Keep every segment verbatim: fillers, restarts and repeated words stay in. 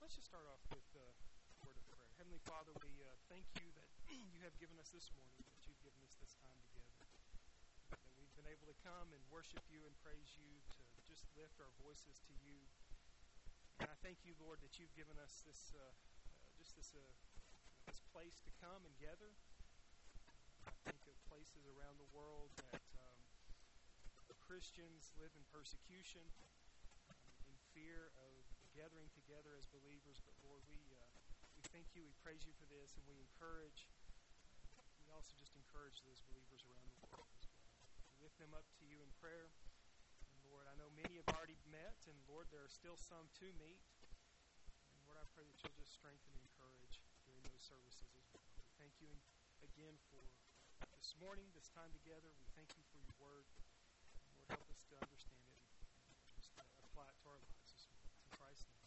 let's just start off with uh, a word of prayer. Heavenly Father, we uh, thank you that you have given us this morning, that you've given us this time together, that we've been able to come and worship you and praise you, to just lift our voices to you. And I thank you, Lord, that you've given us this, uh, uh, just this, uh, this place to come and gather. I think of places around the world that um, Christians live in persecution, um, in fear of gathering together as believers. But Lord, we uh, we thank you, we praise you for this, and we encourage, uh, we also just encourage those believers around the world as well. We lift them up to you in prayer. And Lord, I know many have already met, and Lord, there are still some to meet. And Lord, I pray that you'll just strengthen and encourage during those services as well. We thank you again for this morning, this time together. We thank you for your word. And Lord, help us to understand it and just uh, apply it to our lives this morning. It's in Christ's name.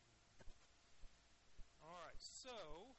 All right, so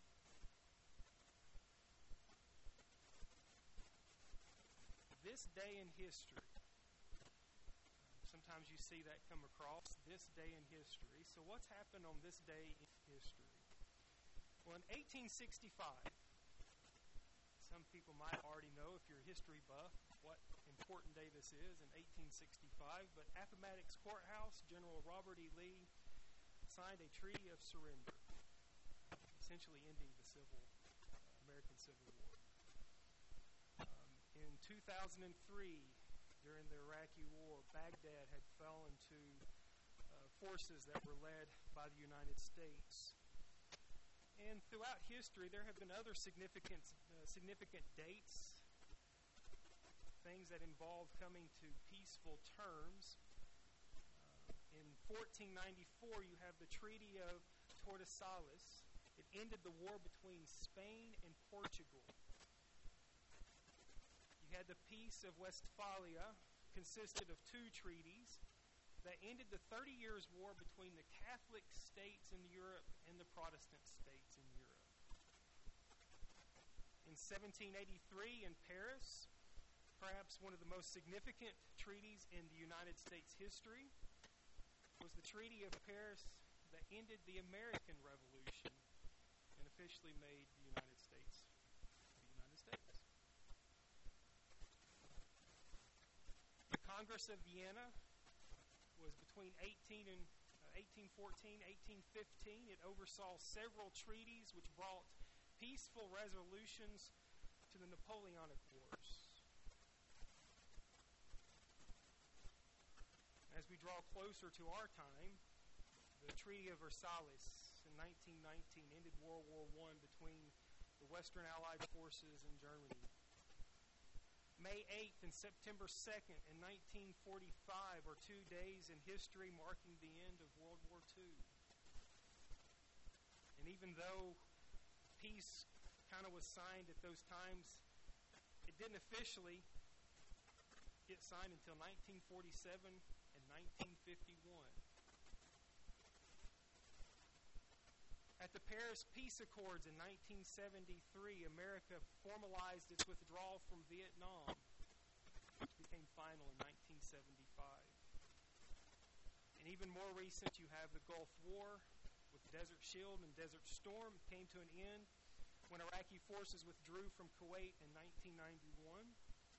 this day in history. Sometimes you see that come across, this day in history. So what's happened on this day in history? Well, in eighteen sixty-five, some people might already know, if you're a history buff, what important day this is in eighteen sixty-five, but Appomattox Courthouse, General Robert E. Lee signed a treaty of surrender, essentially ending the civil, uh, American Civil War. Um, in two thousand three, during the Iraqi War, Baghdad had fallen to uh, forces that were led by the United States. And throughout history, there have been other significant, uh, significant dates, things that involve coming to peaceful terms. Uh, in fourteen ninety-four, you have the Treaty of Tordesillas. It ended the war between Spain and Portugal. You had the Peace of Westphalia, consisted of two treaties that ended the Thirty Years' War between the Catholic states in Europe and the Protestant states in Europe. In seventeen eighty-three, in Paris, perhaps one of the most significant treaties in the United States history was the Treaty of Paris that ended the American Revolution and officially made the United States the United States. The Congress of Vienna was between eighteen and uh, eighteen fourteen, eighteen fifteen. It oversaw several treaties which brought peaceful resolutions to the Napoleonic Wars. As we draw closer to our time, the Treaty of Versailles in nineteen nineteen ended World War One between the Western Allied forces and Germany. May eighth and September second in nineteen forty-five are two days in history marking the end of World War Two. And even though peace kind of was signed at those times, it didn't officially get signed until nineteen forty-seven and nineteen fifty-one. At the Paris Peace Accords in nineteen seventy-three, America formalized its withdrawal from Vietnam, which became final in nineteen seventy-five. And even more recent, you have the Gulf War with Desert Shield and Desert Storm came to an end when Iraqi forces withdrew from Kuwait in nineteen ninety-one.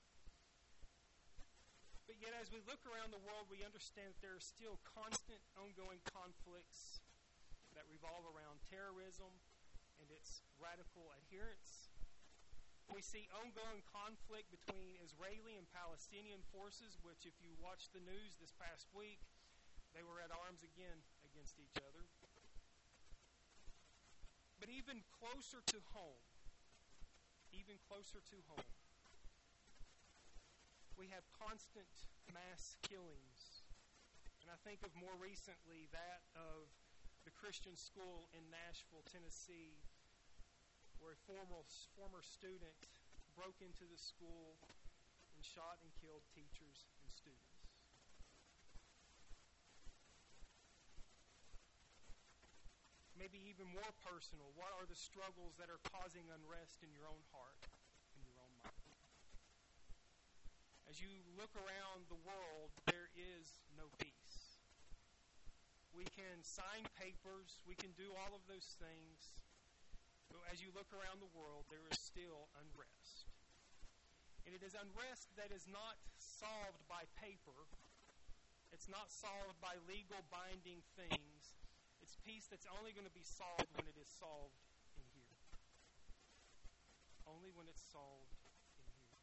But yet, as we look around the world, we understand that there are still constant, ongoing conflicts that revolve around terrorism and its radical adherents. We see ongoing conflict between Israeli and Palestinian forces, which, if you watched the news this past week, they were at arms again against each other. But even closer to home, even closer to home, we have constant mass killings. And I think of more recently that of the Christian school in Nashville, Tennessee, where a former, former student broke into the school and shot and killed teachers and students. Maybe even more personal, what are the struggles that are causing unrest in your own heart, in your own mind? As you look around the world, there is no peace. we can sign papers, we can do all of those things. But as you look around the world, there is still unrest. And it is unrest that is not solved by paper. It's not solved by legal binding things. It's peace that's only going to be solved when it is solved in here. Only when it's solved in here.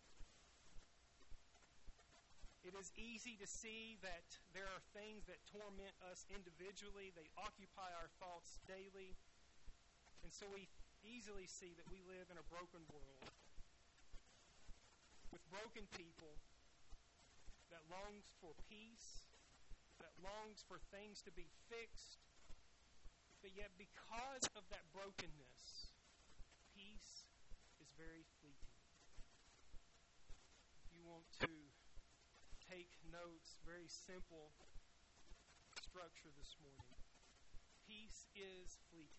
It is easy to see that there are things that torment us individually. They occupy our thoughts daily. And so we easily see that we live in a broken world with broken people that longs for peace, that longs for things to be fixed, but yet because of that brokenness, peace is very fleeting. If you want to take notes, very simple structure this morning. Peace is fleeting.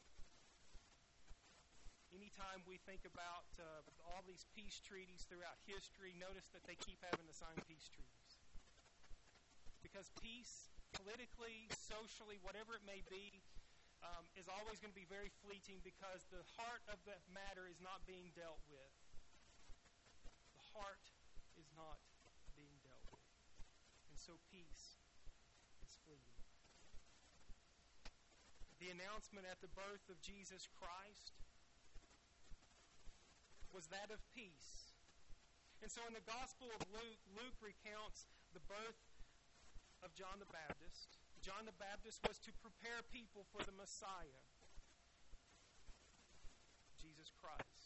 Anytime we think about uh, all these peace treaties throughout history, notice that they keep having to sign peace treaties. Because peace, politically, socially, whatever it may be, um, is always going to be very fleeting because the heart of the matter is not being dealt with. The heart is not being dealt with. And so peace is fleeting. The announcement at the birth of Jesus Christ was that of peace. And so in the Gospel of Luke, Luke recounts the birth of John the Baptist. John the Baptist was to prepare people for the Messiah, Jesus Christ.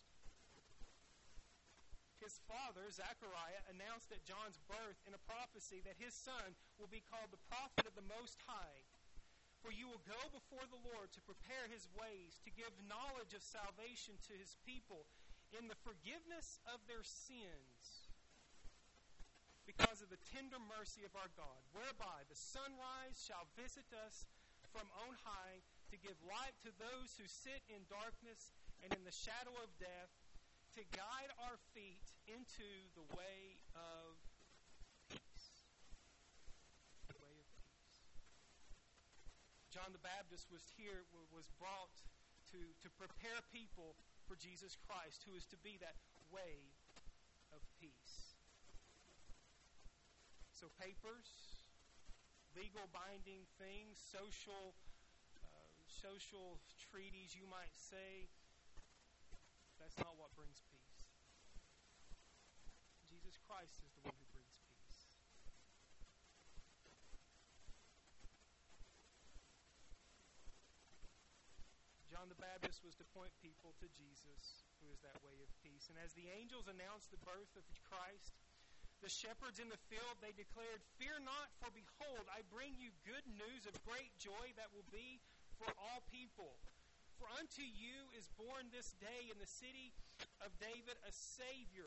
His father, Zechariah, announced at John's birth in a prophecy that his son will be called the prophet of the Most High. For you will go before the Lord to prepare his ways, to give knowledge of salvation to his people, in the forgiveness of their sins, because of the tender mercy of our God, whereby the sunrise shall visit us from on high, to give light to those who sit in darkness and in the shadow of death, to guide our feet into the way of peace. The way of peace. John the Baptist was here, was brought to, to prepare people for Jesus Christ, who is to be that way of peace. So papers, legal binding things, social, uh, social treaties, you might say, that's not what brings peace. Jesus Christ is the one who brings peace. John the Baptist was to point people to Jesus, who is that way of peace. And as the angels announced the birth of Christ, the shepherds in the field, they declared, "Fear not, for behold, I bring you good news of great joy that will be for all people. For unto you is born this day in the city of David a Savior,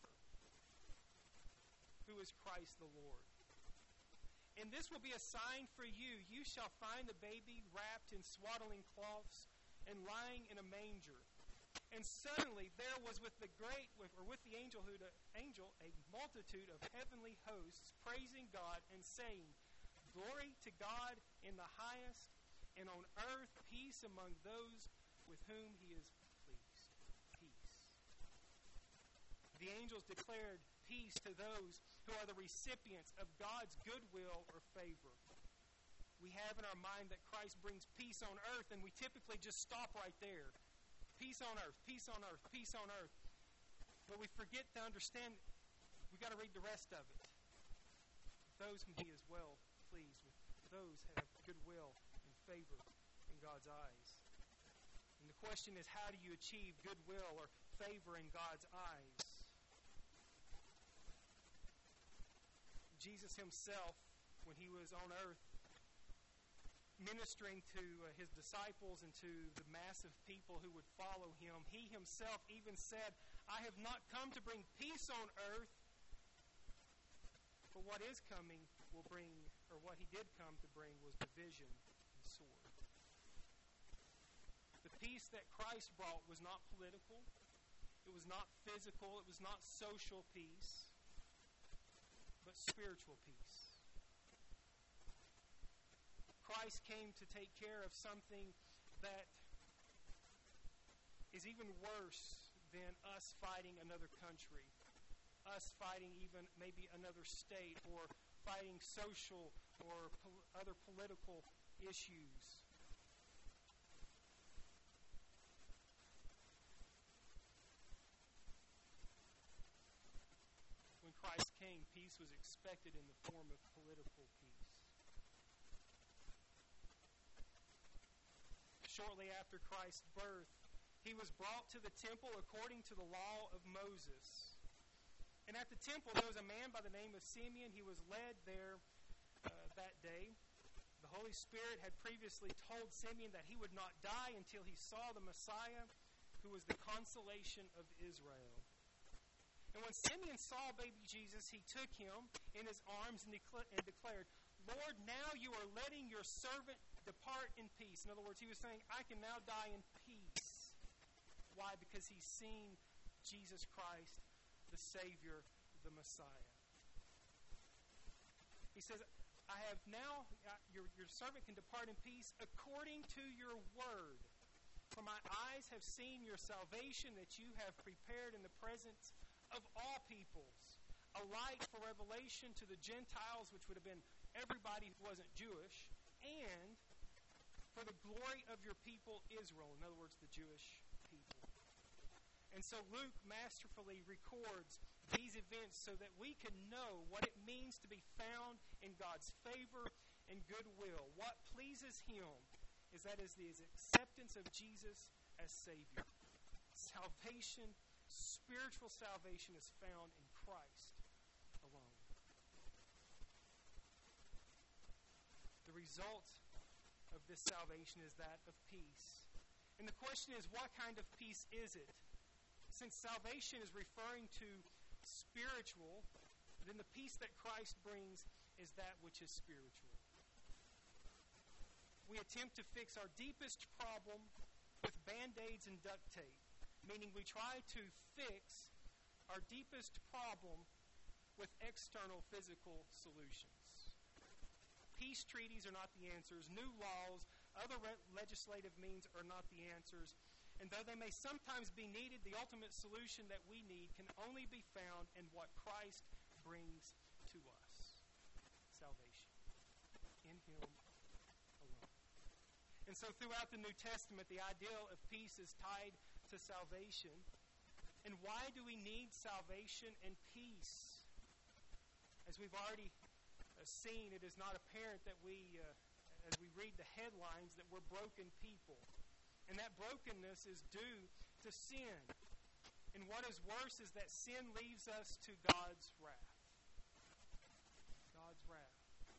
who is Christ the Lord. And this will be a sign for you. You shall find the baby wrapped in swaddling cloths and lying in a manger." And suddenly there was with the great, or with the angel, who, angel, a multitude of heavenly hosts praising God and saying, "Glory to God in the highest, and on earth peace among those with whom he is pleased." Peace. The angels declared peace to those who are the recipients of God's goodwill or favor. We have in our mind that Christ brings peace on earth, and we typically just stop right there. Peace on earth, peace on earth, peace on earth. But we forget to understand, we've got to read the rest of it. Those whom he is well pleased with, those who have goodwill and favor in God's eyes. And the question is, how do you achieve goodwill or favor in God's eyes? Jesus himself, when he was on earth, ministering to uh, his disciples and to the mass of people who would follow him, he himself even said, "I have not come to bring peace on earth, but what is coming will bring," or what he did come to bring was division and sword. The peace that Christ brought was not political, it was not physical, it was not social peace, but spiritual peace. Christ came to take care of something that is even worse than us fighting another country, us fighting even maybe another state, or fighting social or pol- other political issues. When Christ came, peace was expected in the form of political peace. Shortly after Christ's birth, he was brought to the temple according to the law of Moses. And at the temple there was a man by the name of Simeon. He was led there uh, that day. The Holy Spirit had previously told Simeon that he would not die until he saw the Messiah, who was the consolation of Israel. And when Simeon saw baby Jesus, he took him in his arms and, decla- and declared, "Lord, now you are letting your servant depart in peace." In other words, he was saying, I can now die in peace. Why? Because he's seen Jesus Christ, the Savior, the Messiah. He says, I have now, uh, your, your servant can depart in peace according to your word. For my eyes have seen your salvation that you have prepared in the presence of all peoples, a light for revelation to the Gentiles, which would have been everybody who wasn't Jewish, and for the glory of your people Israel, in other words, the Jewish people. And so Luke masterfully records these events so that we can know what it means to be found in God's favor and goodwill. What pleases Him is that is the acceptance of Jesus as Savior. Salvation, spiritual salvation, is found in Christ alone. The result of this salvation is that of peace. And the question is, what kind of peace is it? Since salvation is referring to spiritual, then the peace that Christ brings is that which is spiritual. We attempt to fix our deepest problem with Band-Aids and duct tape, meaning we try to fix our deepest problem with external physical solutions. Peace treaties are not the answers. New laws, other re- legislative means are not the answers. And though they may sometimes be needed, the ultimate solution that we need can only be found in what Christ brings to us. Salvation. In Him alone. And so throughout the New Testament, the ideal of peace is tied to salvation. And why do we need salvation and peace? As we've already uh, seen, it is not apparent that we, uh, as we read the headlines, that we're broken people. And that brokenness is due to sin. And what is worse is that sin leaves us to God's wrath. God's wrath.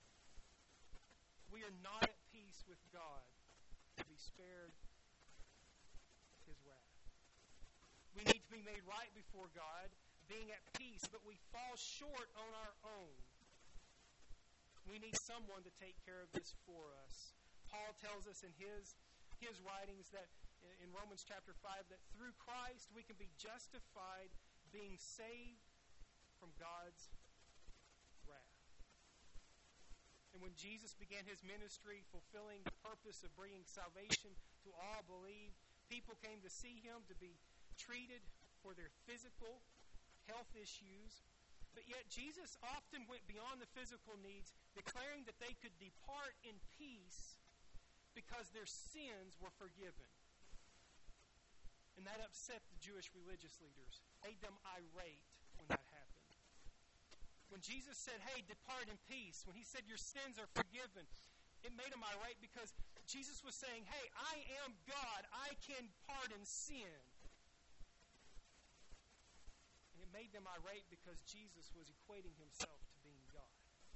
We are not at peace with God to be spared His wrath. We need to be made right before God, being at peace, but we fall short on our own. We need someone to take care of this for us. Paul tells us in his his writings that in Romans chapter five that through Christ we can be justified, being saved from God's wrath. And when Jesus began His ministry, fulfilling the purpose of bringing salvation to all believe, people came to see Him, to be treated for their physical health issues. But yet Jesus often went beyond the physical needs, declaring that they could depart in peace because their sins were forgiven. And that upset the Jewish religious leaders, made them irate when that happened. When Jesus said, hey, depart in peace, when He said your sins are forgiven, it made them irate because Jesus was saying, hey, I am God, I can pardon sin. And it made them irate because Jesus was equating Himself to being God.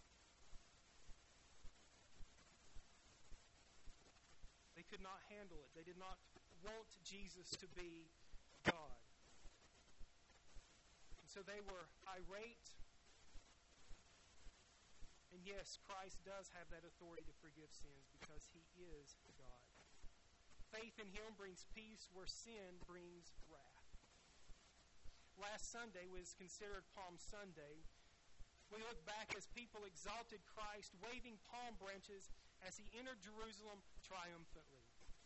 They could not handle it. They did not want Jesus to be God. And so they were irate. And yes, Christ does have that authority to forgive sins because He is God. Faith in Him brings peace where sin brings wrath. Last Sunday was considered Palm Sunday. We look back as people exalted Christ, waving palm branches as he entered Jerusalem triumphantly.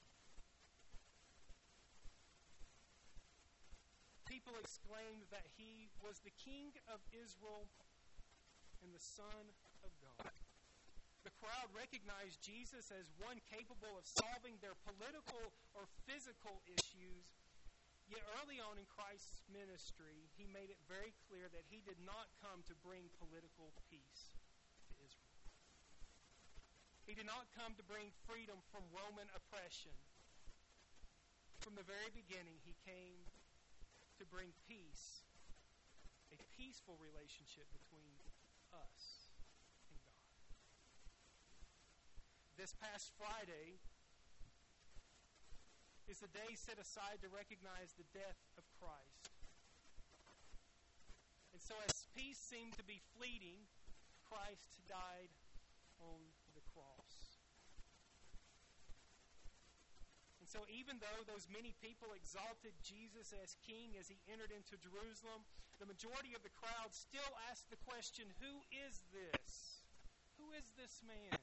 People exclaimed that he was the King of Israel and the Son of God. The crowd recognized Jesus as one capable of solving their political or physical issues. Yet early on in Christ's ministry, he made it very clear that he did not come to bring political peace to Israel. He did not come to bring freedom from Roman oppression. From the very beginning, he came to bring peace, a peaceful relationship between us and God. This past Friday is the day set aside to recognize the death of Christ. And so as peace seemed to be fleeting, Christ died on the cross. And so even though those many people exalted Jesus as king as he entered into Jerusalem, the majority of the crowd still asked the question, who is this? Who is this man?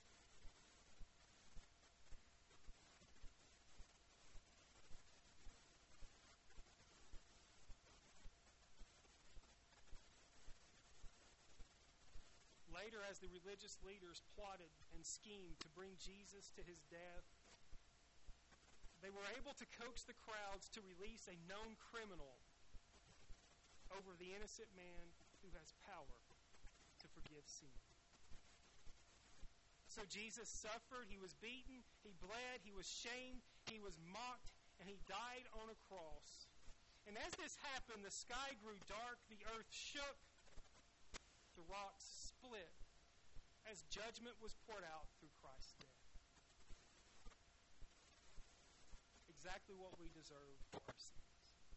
Later, as the religious leaders plotted and schemed to bring Jesus to his death, they were able to coax the crowds to release a known criminal over the innocent man who has power to forgive sin. So Jesus suffered, he was beaten, he bled, he was shamed, he was mocked, and he died on a cross. And as this happened, the sky grew dark, the earth shook, the rocks split, as judgment was poured out through Christ's death. Exactly what we deserve for our sins.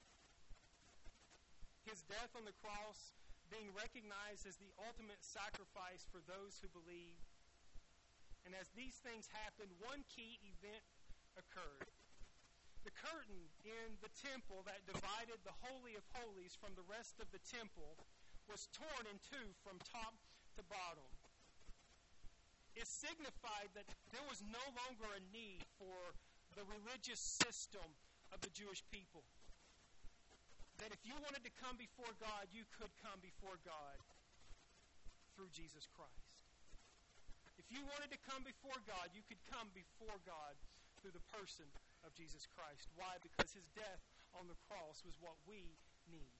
His death on the cross being recognized as the ultimate sacrifice for those who believe. And as these things happened, one key event occurred. The curtain in the temple that divided the Holy of Holies from the rest of the temple was torn in two from top to bottom. It signified that there was no longer a need for the religious system of the Jewish people. That if you wanted to come before God, you could come before God through Jesus Christ. If you wanted to come before God, you could come before God through the person of Jesus Christ. Why? Because his death on the cross was what we need.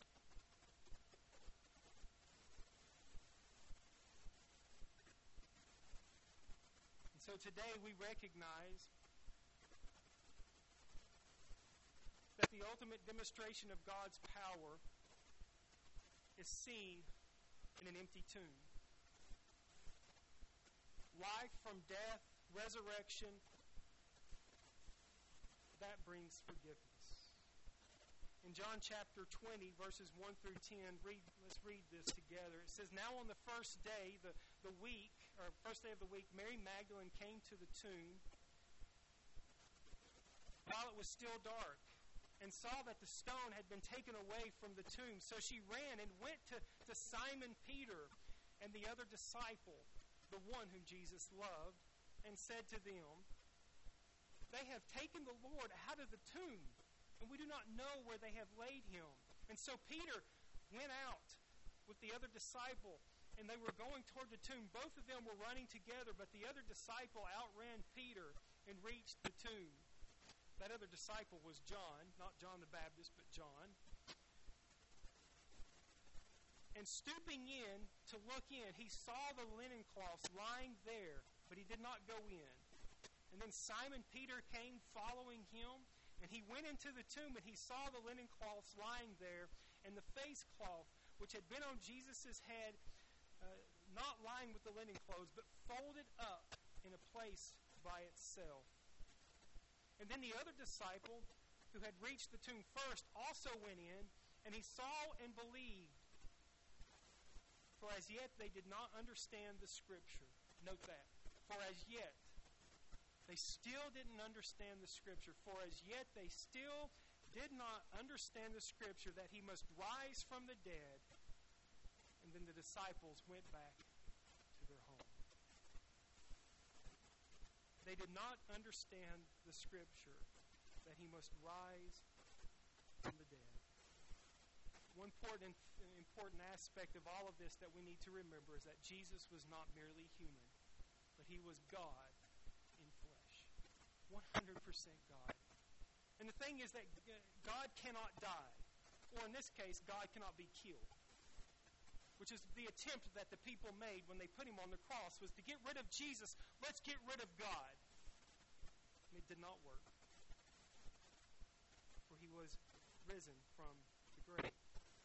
And so today we recognize that the ultimate demonstration of God's power is seen in an empty tomb. Life from death, resurrection, that brings forgiveness. In John chapter twenty, verses one through ten, read, let's read this together. It says, now on the first day, the, the week, or first day of the week, Mary Magdalene came to the tomb while it was still dark, and saw that the stone had been taken away from the tomb. So she ran and went to, to Simon Peter and the other disciple, the one whom Jesus loved, and said to them, they have taken the Lord out of the tomb, and we do not know where they have laid him. And so Peter went out with the other disciple, and they were going toward the tomb. Both of them were running together, but the other disciple outran Peter and reached the tomb. That other disciple was John, not John the Baptist, but John. And stooping in to look in, he saw the linen cloths lying there, but he did not go in. And then Simon Peter came following him, and he went into the tomb, and he saw the linen cloths lying there, and the face cloth, which had been on Jesus' head, uh, not lying with the linen clothes, but folded up in a place by itself. And then the other disciple, who had reached the tomb first, also went in, and he saw and believed. For as yet they did not understand the Scripture. Note that. For as yet, they still didn't understand the Scripture. For as yet they still did not understand the Scripture that he must rise from the dead. And then the disciples went back to their home. They did not understand the Scripture that he must rise from the dead. One important, important aspect of all of this that we need to remember is that Jesus was not merely human, but he was God in flesh. one hundred percent God. And the thing is that God cannot die. Or in this case, God cannot be killed. Which is the attempt that the people made when they put him on the cross, was to get rid of Jesus. Let's get rid of God. And it did not work. For he was risen from the grave.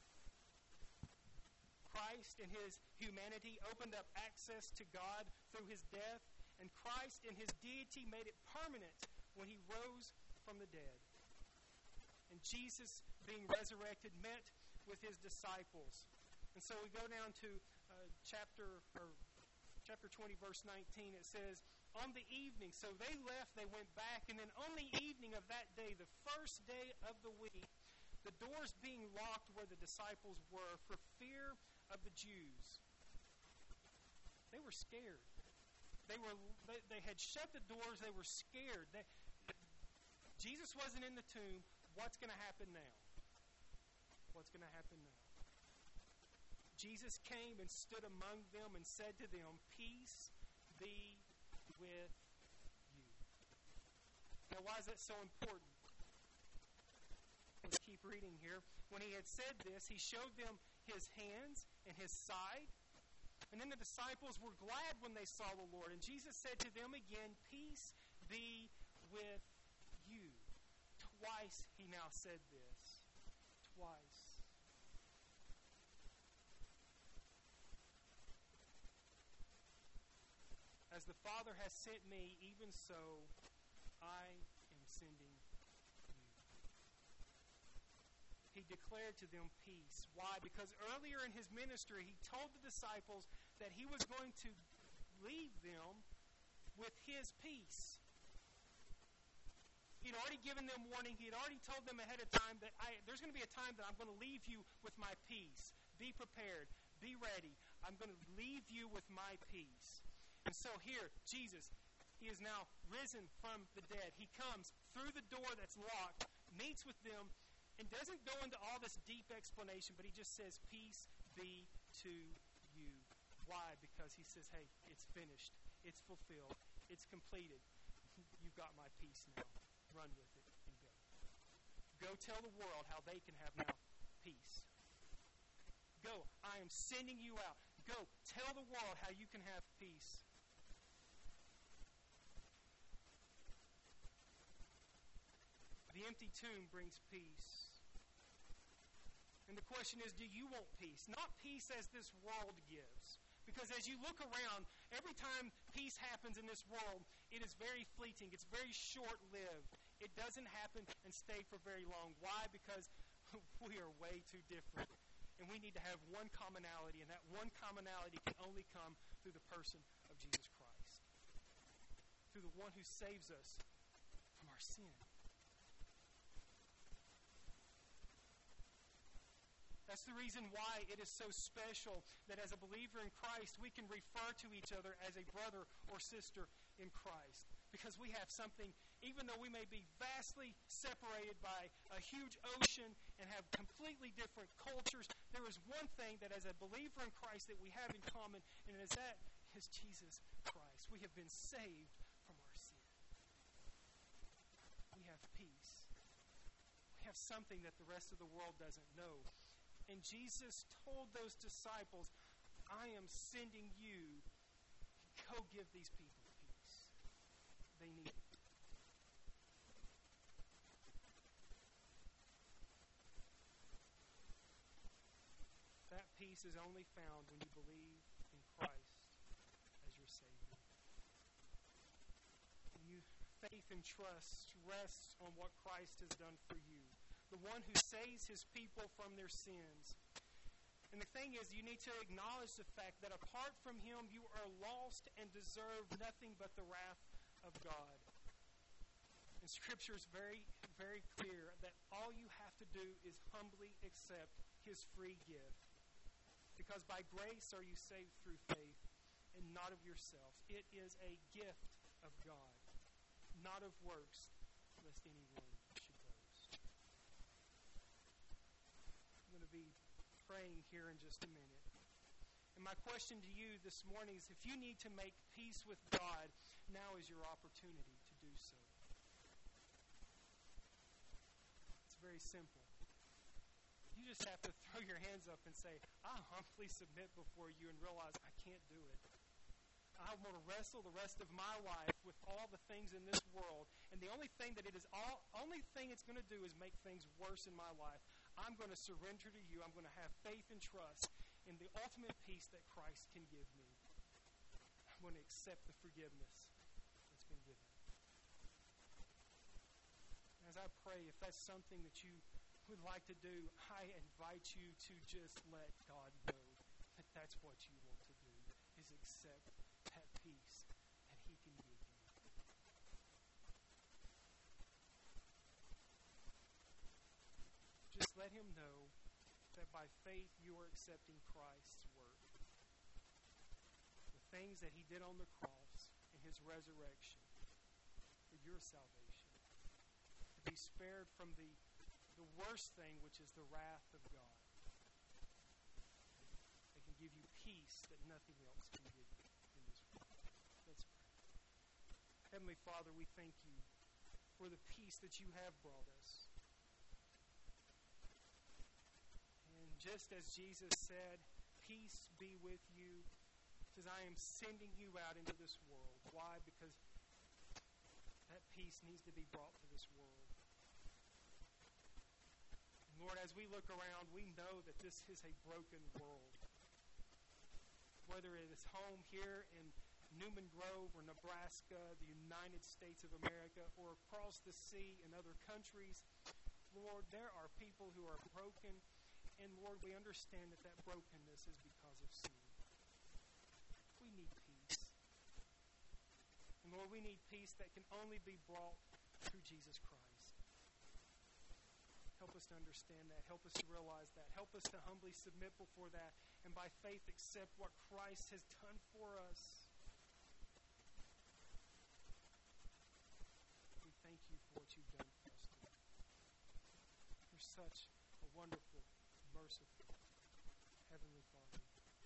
Christ in his humanity opened up access to God through his death, and Christ in his deity made it permanent when he rose from the dead. And Jesus, being resurrected, met with his disciples. And so we go down to uh, chapter or chapter twenty, verse nineteen. It says, on the evening, so they left, they went back, and then on the evening of that day, the first day of the week, the doors being locked where the disciples were for fear of the Jews. They were scared. They were they, they had shut the doors. They were scared. They, Jesus wasn't in the tomb. What's going to happen now? What's going to happen now? Jesus came and stood among them and said to them, peace be with you. Now, why is that so important? Let's keep reading here. When he had said this, he showed them his hands and his side. And then the disciples were glad when they saw the Lord. And Jesus said to them again, peace be with you. Twice he now said this. Twice. As the Father has sent me, even so I am sending you. He declared to them peace. Why? Because earlier in his ministry, he told the disciples that he was going to leave them with his peace. He'd already given them warning. He had already told them ahead of time that I, there's going to be a time that I'm going to leave you with my peace. Be prepared. Be ready. I'm going to leave you with my peace. And so here, Jesus, he is now risen from the dead. He comes through the door that's locked, meets with them, and doesn't go into all this deep explanation, but he just says, peace be to you. Why? Because he says, hey, it's finished. It's fulfilled. It's completed. You've got my peace now. Run with it and go. Go tell the world how they can have now peace. Go. I am sending you out. Go. Tell the world how you can have peace. The empty tomb brings peace. And the question is, do you want peace? Not peace as this world gives. Because as you look around, every time peace happens in this world, it is very fleeting. It's very short-lived. It doesn't happen and stay for very long. Why? Because we are way too different. And we need to have one commonality, and that one commonality can only come through the person of Jesus Christ. Through the one who saves us from our sin. That's the reason why it is so special that as a believer in Christ, we can refer to each other as a brother or sister in Christ. Because we have something, even though we may be vastly separated by a huge ocean and have completely different cultures, there is one thing that as a believer in Christ that we have in common, and it is that is Jesus Christ. We have been saved from our sin. We have peace. We have something that the rest of the world doesn't know. And Jesus told those disciples, I am sending you. Go give these people peace. They need it. That peace is only found when you believe in Christ as your Savior. And you, faith and trust rests on what Christ has done for you. The one who saves his people from their sins. And the thing is, you need to acknowledge the fact that apart from him, you are lost and deserve nothing but the wrath of God. And Scripture is very, very clear that all you have to do is humbly accept his free gift. Because by grace are you saved through faith and not of yourselves. It is a gift of God. not of works, lest anyone should boast. I'm going to be praying here in just a minute. And my question to you this morning is, if you need to make peace with God, now is your opportunity to do so. It's very simple. You just have to throw your hands up and say, I humbly submit before you and realize I can't do it. I want to wrestle the rest of my life with all the things in this world, and the only thing that it is all, only thing it's going to do is make things worse in my life. I'm going to surrender to you. I'm going to have faith and trust in the ultimate peace that Christ can give me. I'm going to accept the forgiveness that's been given. As I pray, if that's something that you would like to do, I invite you to just let God know that that's what you want to do, is accept that peace that He can give you. Just let Him know that by faith you are accepting Christ's work. The things that He did on the cross and His resurrection for your salvation. To be spared from the The worst thing, which is the wrath of God. It can give you peace that nothing else can give you in this world. Let's pray. Heavenly Father, we thank you for the peace that you have brought us. And just as Jesus said, peace be with you, says, I am sending you out into this world. Why? Because that peace needs to be brought to this world. Lord, as we look around, we know that this is a broken world. Whether it is home here in Newman Grove or Nebraska, the United States of America, or across the sea in other countries, Lord, there are people who are broken. And Lord, we understand that that brokenness is because of sin. We need peace. And Lord, we need peace that can only be brought through Jesus Christ. Help us to understand that. Help us to realize that. Help us to humbly submit before that and by faith accept what Christ has done for us. We thank you for what you've done for us today. You're such a wonderful, merciful, Heavenly Father.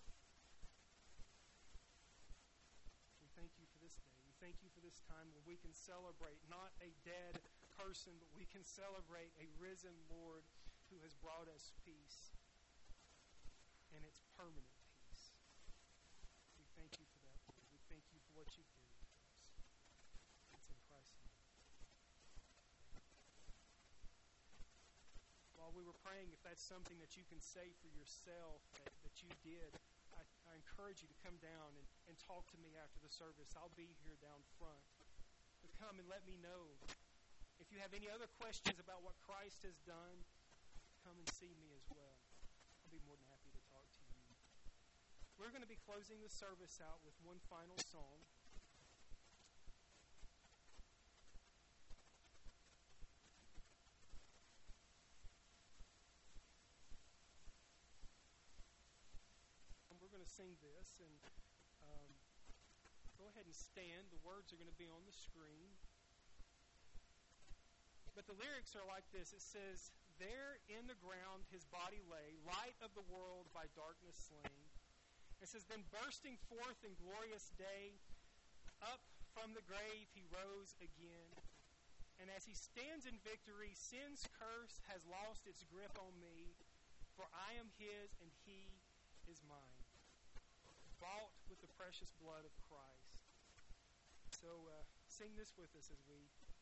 We thank you for this day. We thank you for this time when we can celebrate not a dead person, but we can celebrate a risen Lord who has brought us peace, and it's permanent peace. We thank you for that, Lord. We thank you for what you've given to us. It's in Christ's name. While we were praying, if that's something that you can say for yourself that, that you did, I, I encourage you to come down and, and talk to me after the service. I'll be here down front. But come and let me know. If you have any other questions about what Christ has done, come and see me as well. I'll be more than happy to talk to you. We're going to be closing the service out with one final song. We're going to sing this, and um, go ahead and stand. The words are going to be on the screen. But the lyrics are like this. It says, there in the ground his body lay, light of the world by darkness slain. It says, then bursting forth in glorious day, up from the grave he rose again. And as he stands in victory, sin's curse has lost its grip on me, for I am his and he is mine, bought with the precious blood of Christ. So uh, sing this with us as we